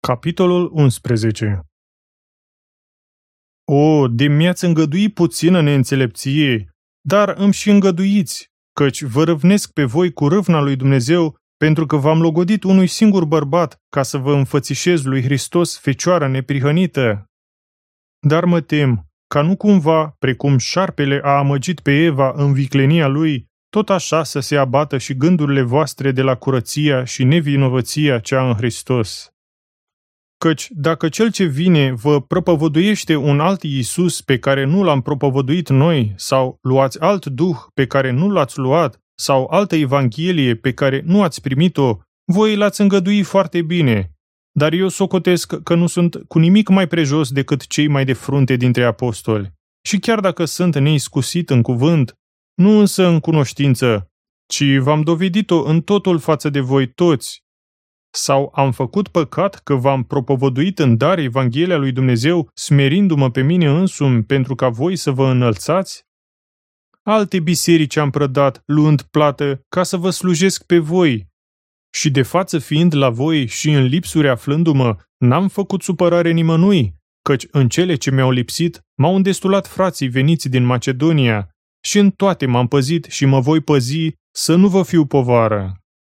Capitolul 11. De mi-ați îngădui puțină neînțelepție, dar îmi și îngăduiți, căci vă râvnesc pe voi cu râvna lui Dumnezeu, pentru că v-am logodit unui singur bărbat, ca să vă înfățișez lui Hristos fecioara neprihănită. Dar mă tem, ca nu cumva, precum șarpele a amăgit pe Eva în viclenia lui, tot așa să se abată și gândurile voastre de la curăția și nevinovăția cea în Hristos. Căci dacă cel ce vine vă propovăduiește un alt Iisus pe care nu l-am propovăduit noi, sau luați alt duh pe care nu l-ați luat, sau altă evanghelie pe care nu ați primit-o, voi l-ați îngădui foarte bine. Dar eu socotesc că nu sunt cu nimic mai prejos decât cei mai de frunte dintre apostoli. Și chiar dacă sunt neiscusit în cuvânt, nu însă în cunoștință, ci v-am dovedit-o în totul față de voi toți. Sau am făcut păcat că v-am propovăduit în dar Evanghelia lui Dumnezeu, smerindu-mă pe mine însumi pentru ca voi să vă înălțați? Alte biserici am prădat, luând plată, ca să vă slujesc pe voi. Și de față fiind la voi și în lipsuri aflându-mă, n-am făcut supărare nimănui, căci în cele ce mi-au lipsit m-au îndestulat frații veniți din Macedonia, și în toate m-am păzit și mă voi păzi să nu vă fiu povară.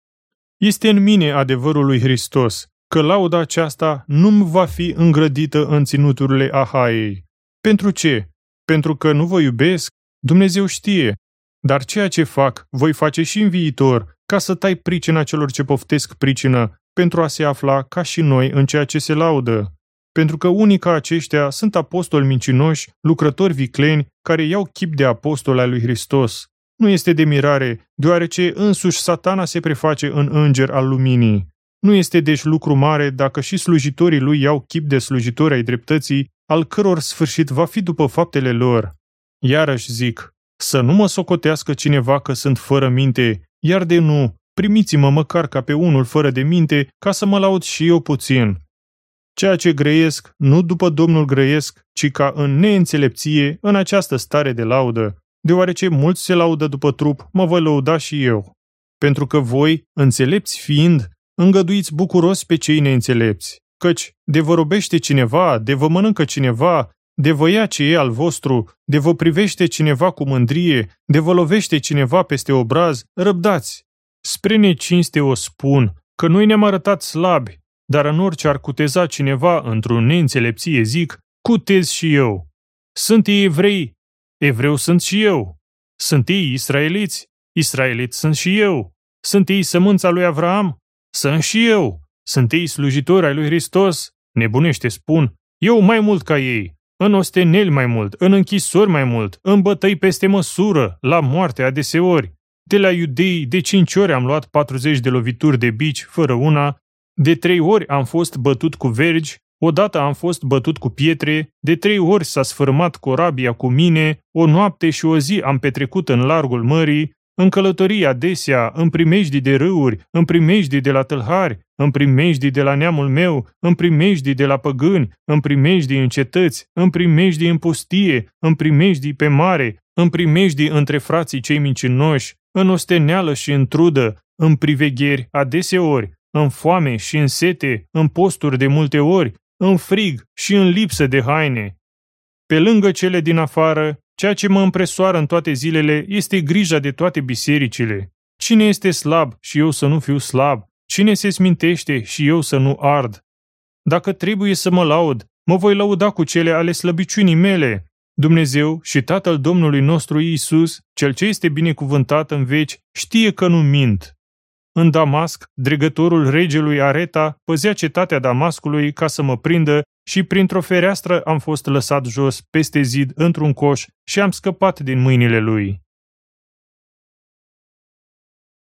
Este în mine adevărul lui Hristos, că lauda aceasta nu-mi va fi îngrădită în ținuturile Ahaiei. Pentru ce? Pentru că nu vă iubesc? Dumnezeu știe. Dar ceea ce fac, voi face și în viitor, ca să tai pricina celor ce poftesc pricină, pentru a se afla ca și noi în ceea ce se laudă. Pentru că unii ca aceștia sunt apostoli mincinoși, lucrători vicleni, care iau chip de apostoli ai lui Hristos. Nu este de mirare, deoarece însuși Satana se preface în înger al luminii. Nu este deci lucru mare dacă și slujitorii lui iau chip de slujitori ai dreptății, al căror sfârșit va fi după faptele lor. Iarăși zic, să nu mă socotească cineva că sunt fără minte, iar de nu, primiți-mă măcar ca pe unul fără de minte, ca să mă laud și eu puțin. Ceea ce grăiesc, nu după Domnul grăiesc, ci ca în neînțelepție, în această stare de laudă. Deoarece mulți se laudă după trup, mă voi lăuda și eu. Pentru că voi, înțelepți fiind, îngăduiți bucuros pe cei neînțelepți. Căci, de vă robește cineva, de vă mănâncă cineva, de vă ia ce e al vostru, de vă privește cineva cu mândrie, de vă lovește cineva peste obraz, răbdați. Spre necinste o spun, că noi ne-am arătat slabi, dar în orice ar cuteza cineva într-o neînțelepție zic, cutez și eu. Sunt ei evrei? Evreu sunt și eu. Sunt ei israeliți? Israeliți sunt și eu. Sunt ei sămânța lui Avraam? Sunt și eu. Sunt ei slujitori ai lui Hristos? Nebunește spun, eu mai mult ca ei, în osteneli mai mult, în închisori mai mult, în bătăi peste măsură, la moarte adeseori. De la iudei de 5 ori am luat 40 de lovituri de bici, fără una, de 3 ori am fost bătut cu vergi, odată am fost bătut cu pietre, de 3 ori s-a sfârmat corabia cu mine, o noapte și o zi am petrecut în largul mării, în călătorii adesea, în primejdii de râuri, în primejdii de la tâlhari, în primejdii de la neamul meu, în primejdii de la păgâni, în primejdii în cetăți, în primejdii în pustie, în primejdii pe mare, în primejdii între frații cei mincinoși, în osteneală și în trudă, în privegheri adeseori, în foame și în sete, în posturi de multe ori, în frig și în lipsă de haine. Pe lângă cele din afară, ceea ce mă împresoară în toate zilele este grija de toate bisericile. Cine este slab și eu să nu fiu slab? Cine se smintește și eu să nu ard? Dacă trebuie să mă laud, mă voi lăuda cu cele ale slăbiciunii mele. Dumnezeu și Tatăl Domnului nostru Iisus, Cel ce este binecuvântat în veci, știe că nu mint. În Damasc, dregătorul regelui Areta păzea cetatea Damascului ca să mă prindă și printr-o fereastră am fost lăsat jos peste zid într-un coș și am scăpat din mâinile lui.